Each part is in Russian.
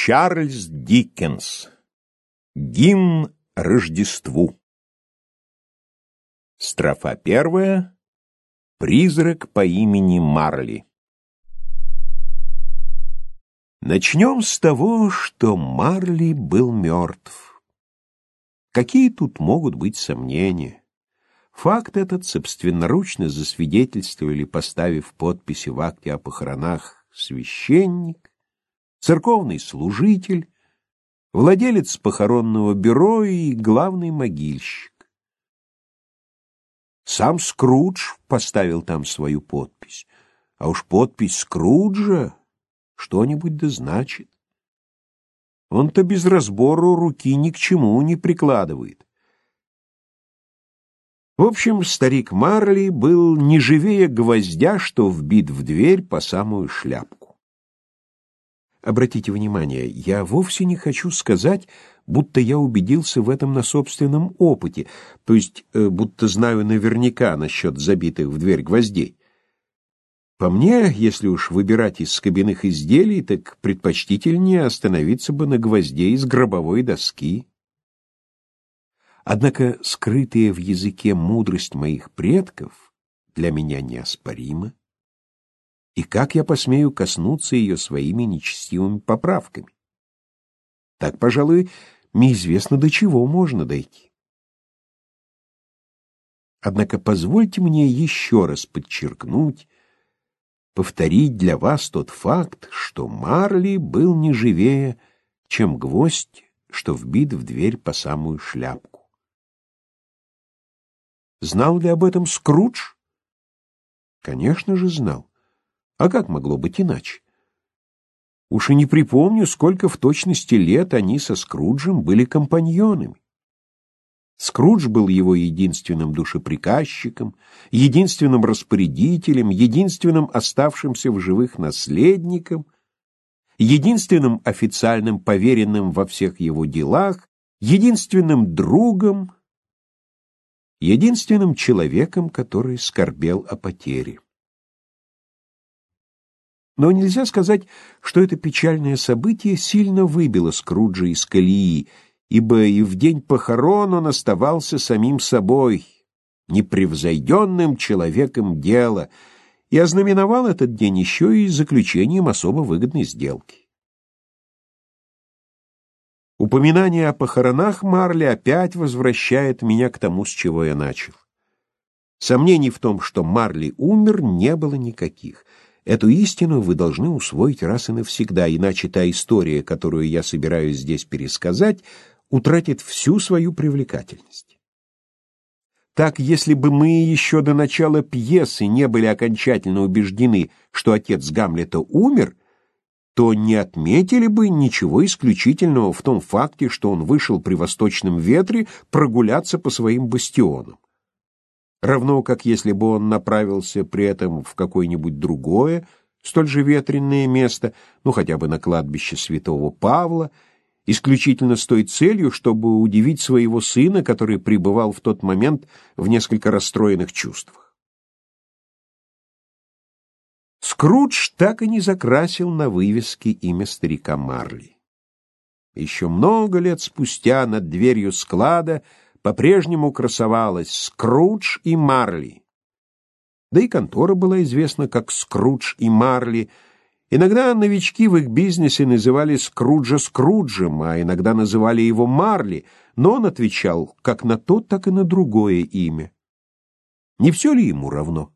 Чарльз Диккенс. Гимн Рождеству. Строфа первая. Призрак по имени Марли. Начнем с того, что Марли был мертв. Какие тут могут быть сомнения? Факт этот собственноручно засвидетельствовали, поставив подписи в акте о похоронах, священник, церковный служитель, владелец похоронного бюро и главный могильщик. Сам Скрудж поставил там свою подпись, а уж подпись Скруджа что-нибудь да значит. Он-то без разбору руки ни к чему не прикладывает. В общем, старик Марли был не живее гвоздя, что вбит в дверь по самую шляпку. Обратите внимание, я вовсе не хочу сказать, будто я убедился в этом на собственном опыте, то есть будто знаю наверняка насчет забитых в дверь гвоздей. По мне, если уж выбирать из скобяных изделий, так предпочтительнее остановиться бы на гвозде из гробовой доски. Однако скрытая в языке мудрость моих предков для меня неоспорима. И как я посмею коснуться ее своими нечестивыми поправками? Так, пожалуй, мне известно, до чего можно дойти. Однако позвольте мне еще раз подчеркнуть, повторить для вас тот факт, что Марли был не живее, чем гвоздь, что вбит в дверь по самую шляпку. Знал ли об этом Скрудж? Конечно же, знал. А как могло быть иначе? Уж и не припомню, сколько в точности лет они со Скруджем были компаньонами. Скрудж был его единственным душеприказчиком, единственным распорядителем, единственным оставшимся в живых наследником, единственным официальным поверенным во всех его делах, единственным другом, единственным человеком, который скорбел о потере. Но нельзя сказать, что это печальное событие сильно выбило Скруджа из колеи, ибо и в день похорон он оставался самим собой, непревзойденным человеком дела, и ознаменовал этот день еще и заключением особо выгодной сделки. Упоминание о похоронах Марли опять возвращает меня к тому, с чего я начал. Сомнений в том, что Марли умер, не было никаких. Эту истину вы должны усвоить раз и навсегда, иначе та история, которую я собираюсь здесь пересказать, утратит всю свою привлекательность. Так, если бы мы еще до начала пьесы не были окончательно убеждены, что отец Гамлета умер, то не отметили бы ничего исключительного в том факте, что он вышел при восточном ветре прогуляться по своим бастионам. Равно как если бы он направился при этом в какое-нибудь другое, столь же ветреное место, ну хотя бы на кладбище святого Павла, исключительно с той целью, чтобы удивить своего сына, который пребывал в тот момент в несколько расстроенных чувствах. Скрудж так и не закрасил на вывеске имя старика Марли. Еще много лет спустя над дверью склада по-прежнему красовалось «Скрудж и Марли». Да и контора была известна как «Скрудж и Марли». Иногда новички в их бизнесе называли Скруджа Скруджем, а иногда называли его Марли, но он отвечал как на то, так и на другое имя. Не все ли ему равно?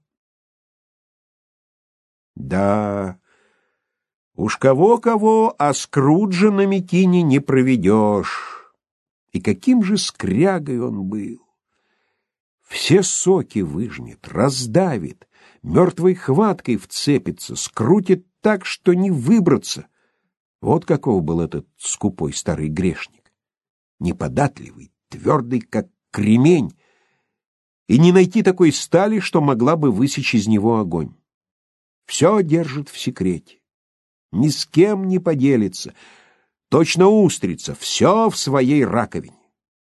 Да, уж кого-кого, а Скруджа на Микине не проведешь. И каким же скрягой он был! Все соки выжмет, раздавит, мертвой хваткой вцепится, скрутит так, что не выбраться. Вот каков был этот скупой старый грешник. Неподатливый, твердый, как кремень, и не найти такой стали, что могла бы высечь из него огонь. Все держит в секрете, ни с кем не поделится. Точно устрица, все в своей раковине.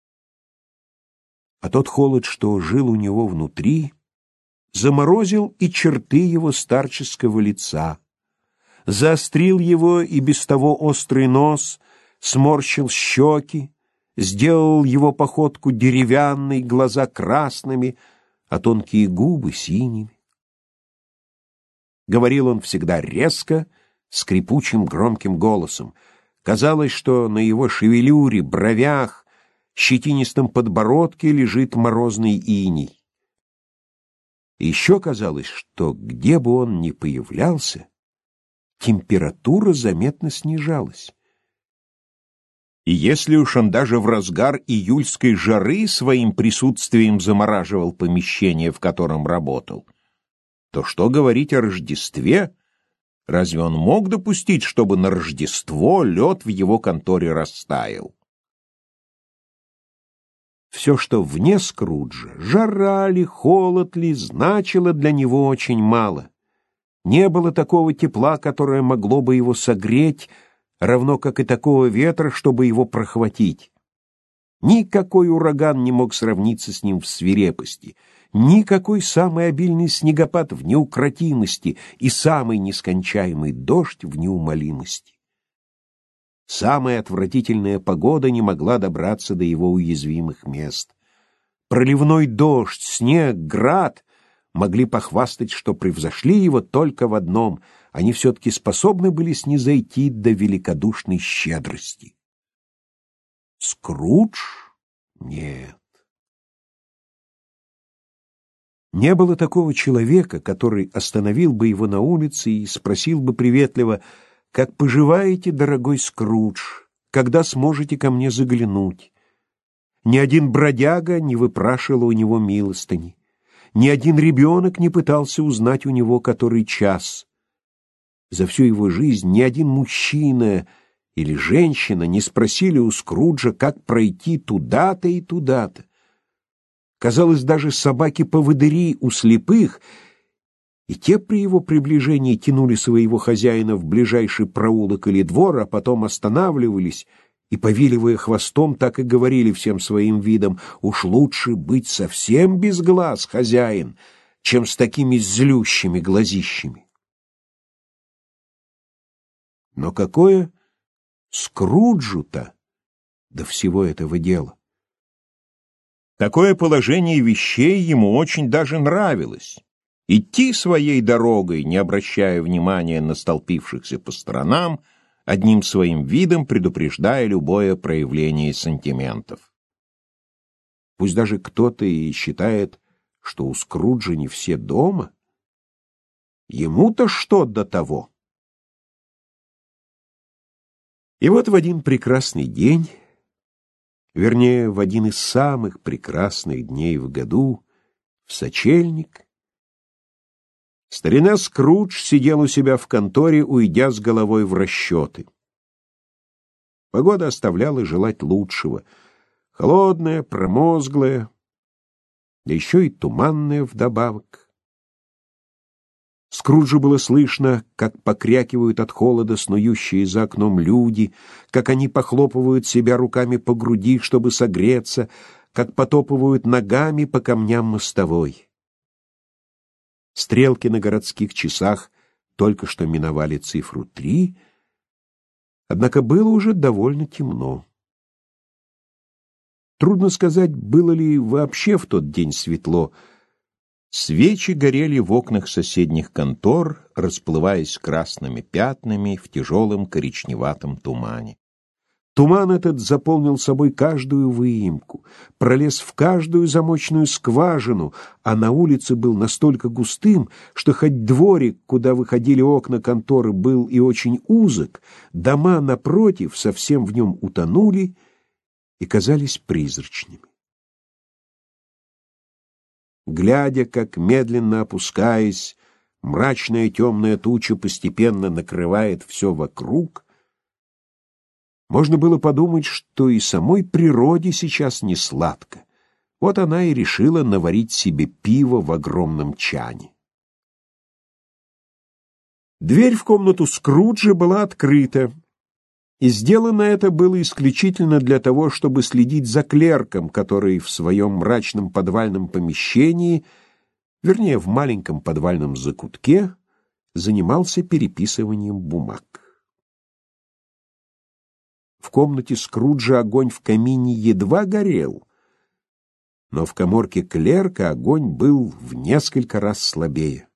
А тот холод, что жил у него внутри, заморозил и черты его старческого лица, заострил его и без того острый нос, сморщил щеки, сделал его походку деревянной, глаза красными, а тонкие губы синими. Говорил он всегда резко, скрипучим громким голосом. Казалось, что на его шевелюре, бровях, щетинистом подбородке лежит морозный иней. И еще казалось, что где бы он ни появлялся, температура заметно снижалась. И если уж он даже в разгар июльской жары своим присутствием замораживал помещение, в котором работал, то что говорить о Рождестве? Разве он мог допустить, чтобы на Рождество лед в его конторе растаял? Все, что вне Скруджа, жара ли, холод ли, значило для него очень мало. Не было такого тепла, которое могло бы его согреть, равно как и такого ветра, чтобы его прохватить. Никакой ураган не мог сравниться с ним в свирепости, никакой самый обильный снегопад в неукротимости и самый нескончаемый дождь в неумолимости. Самая отвратительная погода не могла добраться до его уязвимых мест. Проливной дождь, снег, град могли похвастать, что превзошли его только в одном — они все-таки способны были снизойти до великодушной щедрости. Скрудж? Нет. Не было такого человека, который остановил бы его на улице и спросил бы приветливо: «Как поживаете, дорогой Скрудж? Когда сможете ко мне заглянуть?» Ни один бродяга не выпрашивал у него милостыни. Ни один ребенок не пытался узнать у него, который час. За всю его жизнь ни один мужчина или женщина не спросили у Скруджа, как пройти туда-то и туда-то. Казалось, даже собаки-поводыри у слепых, и те при его приближении тянули своего хозяина в ближайший проулок или двор, а потом останавливались и, повиливая хвостом, так и говорили всем своим видом: «Уж лучше быть совсем без глаз, хозяин, чем с такими злющими глазищами». Но какое Скруджу-то до всего этого дела? Такое положение вещей ему очень даже нравилось. Идти своей дорогой, не обращая внимания на столпившихся по сторонам, одним своим видом предупреждая любое проявление сантиментов. Пусть даже кто-то и считает, что у Скруджа не все дома, ему-то что до того? И вот в один прекрасный день, вернее, в один из самых прекрасных дней в году, в сочельник, старина Скрудж сидел у себя в конторе, уйдя с головой в расчеты. Погода оставляла желать лучшего. Холодная, промозглая, да еще и туманная вдобавок. Скруджу было слышно, как покрякивают от холода снующие за окном люди, как они похлопывают себя руками по груди, чтобы согреться, как потопывают ногами по камням мостовой. Стрелки на городских часах только что миновали цифру 3, однако было уже довольно темно. Трудно сказать, было ли вообще в тот день светло. Свечи горели в окнах соседних контор, расплываясь красными пятнами в тяжелом коричневатом тумане. Туман этот заполнил собой каждую выемку, пролез в каждую замочную скважину, а на улице был настолько густым, что хоть дворик, куда выходили окна конторы, был и очень узок, дома напротив совсем в нем утонули и казались призрачными. Глядя, как, медленно опускаясь, мрачная темная туча постепенно накрывает все вокруг, можно было подумать, что и самой природе сейчас не сладко. Вот она и решила наварить себе пиво в огромном чане. Дверь в комнату Скруджа была открыта, и сделано это было исключительно для того, чтобы следить за клерком, который в своем мрачном подвальном помещении, вернее, в маленьком подвальном закутке, занимался переписыванием бумаг. В комнате Скруджа огонь в камине едва горел, но в каморке клерка огонь был в несколько раз слабее.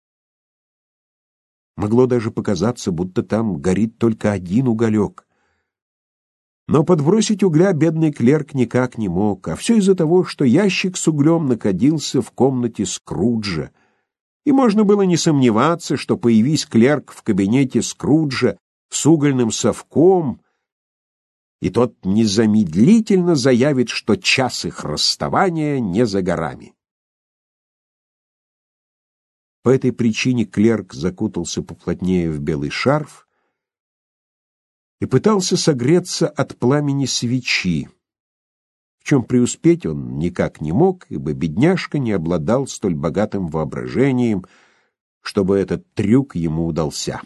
Могло даже показаться, будто там горит только один уголек. Но подбросить угля бедный клерк никак не мог, а все из-за того, что ящик с углем находился в комнате Скруджа, и можно было не сомневаться, что, появись клерк в кабинете Скруджа с угольным совком, и тот незамедлительно заявит, что час их расставания не за горами. По этой причине клерк закутался поплотнее в белый шарф и пытался согреться от пламени свечи, в чем преуспеть он никак не мог, ибо бедняжка не обладал столь богатым воображением, чтобы этот трюк ему удался.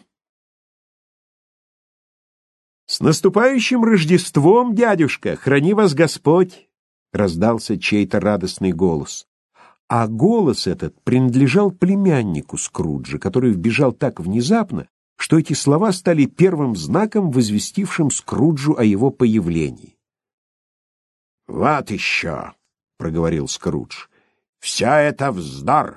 «С наступающим Рождеством, дядюшка! Храни вас Господь!» — раздался чей-то радостный голос. А голос этот принадлежал племяннику Скруджа, который вбежал так внезапно, что эти слова стали первым знаком, возвестившим Скруджу о его появлении. «Вот еще!» — проговорил Скрудж. «Вся это вздор!»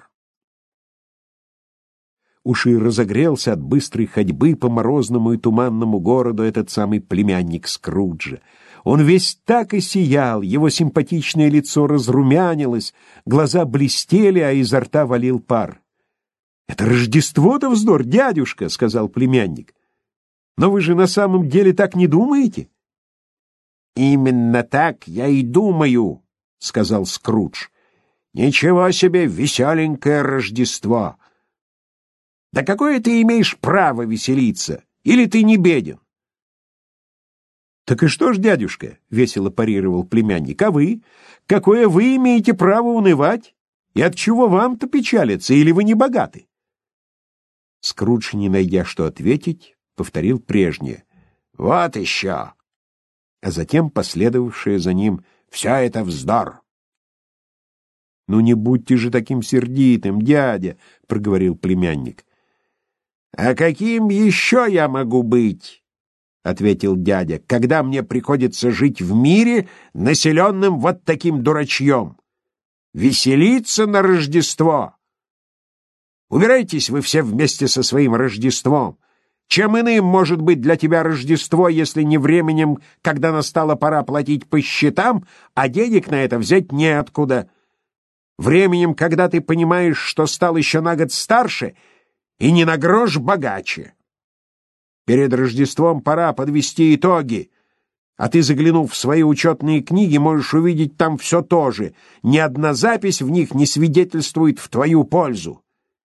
Уж и разогрелся от быстрой ходьбы по морозному и туманному городу этот самый племянник Скруджа. Он весь так и сиял, его симпатичное лицо разрумянилось, глаза блестели, а изо рта валил пар. «Это Рождество-то вздор, дядюшка!» — сказал племянник. «Но вы же на самом деле так не думаете?» «Именно так я и думаю», — сказал Скрудж. «Ничего себе веселенькое Рождество! Да какое ты имеешь право веселиться? Или ты не беден?» «Так и что ж, дядюшка?» — весело парировал племянник. «А вы? Какое вы имеете право унывать? И от чего вам-то печалиться? Или вы не богаты?» Скрудж, не найдя что ответить, повторил прежнее. «Вот еще!» А затем последовавшее за ним: «Все это вздор!» «Ну не будьте же таким сердитым, дядя!» — проговорил племянник. «А каким еще я могу быть?» — ответил дядя, «когда мне приходится жить в мире, населенным вот таким дурачьем? Веселиться на Рождество! Убирайтесь вы все вместе со своим Рождеством! Чем иным может быть для тебя Рождество, если не временем, когда настала пора платить по счетам, а денег на это взять неоткуда? Временем, когда ты понимаешь, что стал еще на год старше и не на грош богаче. Перед Рождеством пора подвести итоги, а ты, заглянув в свои учетные книги, можешь увидеть там все то же. Ни одна запись в них не свидетельствует в твою пользу.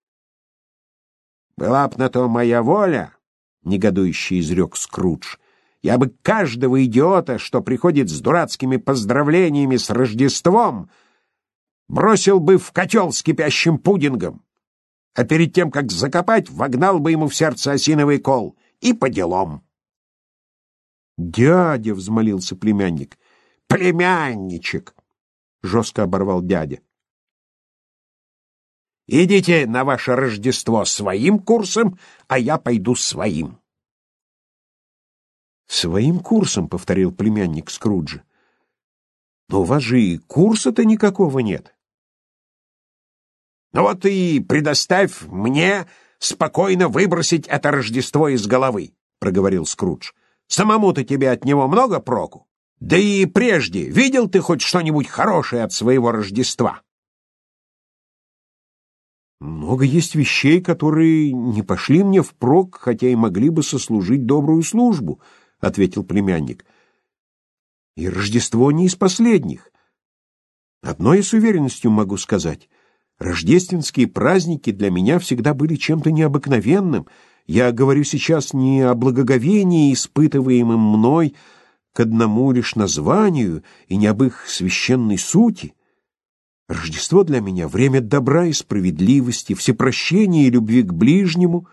«Была б на то моя воля», — негодующе изрек Скрудж, «я бы каждого идиота, что приходит с дурацкими поздравлениями с Рождеством, бросил бы в котел с кипящим пудингом, а перед тем, как закопать, вогнал бы ему в сердце осиновый кол. И по делам». «Дядя!» — взмолился племянник. «Племянничек!» — жестко оборвал дядя. «Идите на ваше Рождество своим курсом, а я пойду своим». «Своим курсом», — повторил племянник Скруджа. «Но у вас же и курса-то никакого нет». «Ну вот и предоставь мне спокойно выбросить это Рождество из головы», — проговорил Скрудж. «Самому-то тебе от него много проку? Да и прежде видел ты хоть что-нибудь хорошее от своего Рождества?» «Много есть вещей, которые не пошли мне впрок, хотя и могли бы сослужить добрую службу», — ответил племянник. «И Рождество не из последних. Одно я с уверенностью могу сказать. Рождественские праздники для меня всегда были чем-то необыкновенным. Я говорю сейчас не о благоговении, испытываемом мной к одному лишь названию, и не об их священной сути. Рождество для меня — время добра и справедливости, всепрощения и любви к ближнему.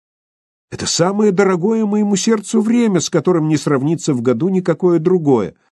Это самое дорогое моему сердцу время, с которым не сравнится в году никакое другое.